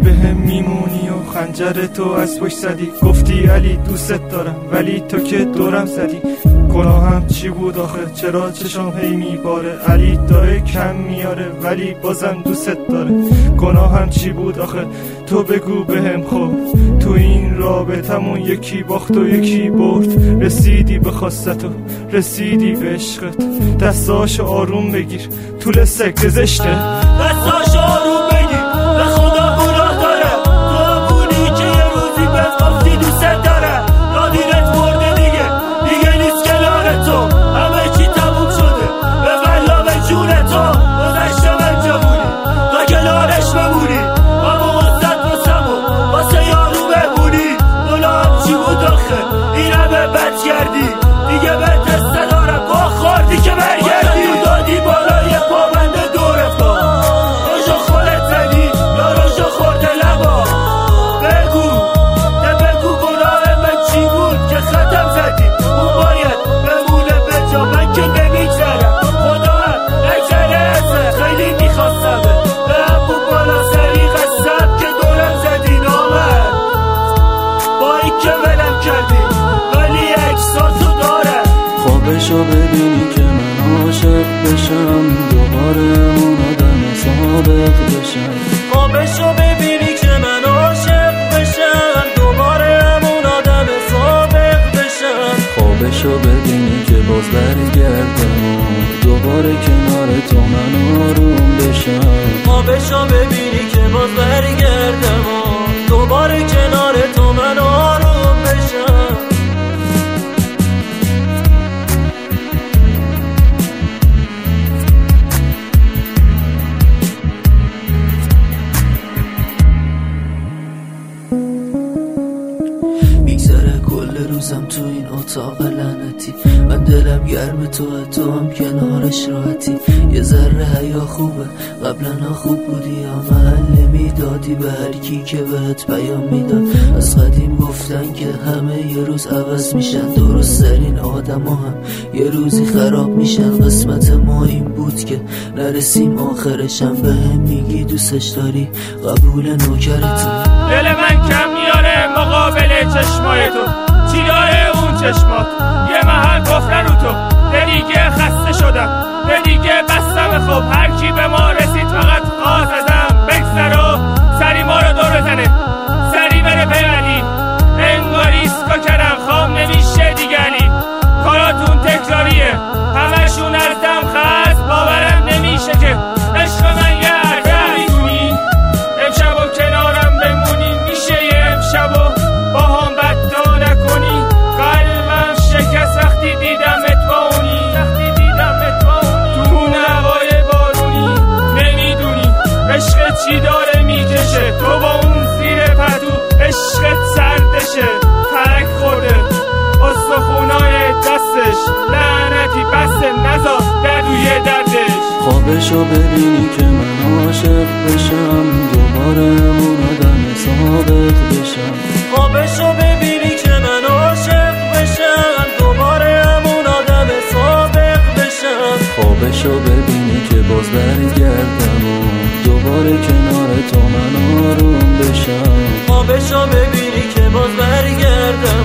بهم میمونی و خنجر تو از پشت زدی. گفتی علی دوست دارم ولی تو که دورم زدی. گناهم چی بود آخه چرا چشام هی میباره؟ علی داره کم میاره ولی بازم دوست داره. گناهم چی بود آخه تو بگو بهم. خب تو این رابطمون یکی باخت و یکی برد. رسیدی به خواستت و رسیدی به عشقت. دستاشو آروم بگیر طول سکت زشته. دستاشو آروم بگیر به خدا گناه داره. تو بودی که یه روزی به گفتی دوست داره. نادیرت برده دیگه نیست کنار تو. همه چی تموم شده به والله به جون تو. گذشته من جمونی تا کنارش بمونی. اما واسط واسمو واسه یارو بمونی. گناهم چی بود آخه این همه بد کردی. دیگه به دست دارم با خوردی که برگردی. دادی بالای پابنده دورت با روشو خودت زدی یا روشو خورده لبا. بگو گناه من چی بود که خطم زدی. اون باید بمونه به جا من که نمیگذرم. خدا هم نگذره ازه خیلی میخواستمه. به همون بالا سری قسم که دورم زدی نامر. با این که ولم کردی ولی اکساتو داره. خوابشو ببینی که من عاشق بشم. دوباره اون آدم سابق بشم. خوابشو ببینی که من عاشق بشم. دوباره همون آدم سابق بشم. خوابشو ببینی که باز برگردم و دوباره کنار تو من آروم بشم. خوابشو ببینی که باز برگردم و دوباره کنار تو من آروم بشم. میگذره کل روزم تو این اتاق لعنتی. من دلم گرم تو هم کنارش راحتی. یه ذره حیا خوبه قبلا خوب بودی. یا محل میدادی به هر کی که بهت پیام میداد. از قدیم گفتن که همه یه روز عوض میشن. درست ترین آدم هم یه روزی خراب میشن. قسمت ما این بود که نرسیم آخرشم. به هم میگی دوستش داری قبول نوکرتو. دل من کم میاره مقابل چشمای تو. چی داره اون چشمات یه محل گفته رو تو. دیگه خسته شدم دیگه بستم. خب هر کی به ما رسید فقط خواست ازم بگذر و سری ما رو دور بزنه. سری بره پیولی انگاری اسکا کردم خواب نمیشه دیگه. علی کاراتون تکراریه همشون ارزم خست. باورم نمیشه که عشق من یه عرضه میدونی. امشب و کنارم بمونی میشه یه امشب و با هم بدتا نکنی. قلبم شکست وقتی دیدمت با اونی. تو نوای بارونی نمیدونی عشق چی داره میکشه. تو با اون زیر پتو عشقت سردشه. ترک خورده استخونای دستش. لعنتی بس نزا دردوی دردش. خوابشو ببینی که من عاشق بشم. دوباره اون آدم سابق بشم. خوابشو ببینی که من عاشق بشم. دوباره همون آدم سابق بشم. خوابشو ببینی که باز برگردم و دوباره کنار تو من آروم بشم. خوابشو ببینی که باز برگردم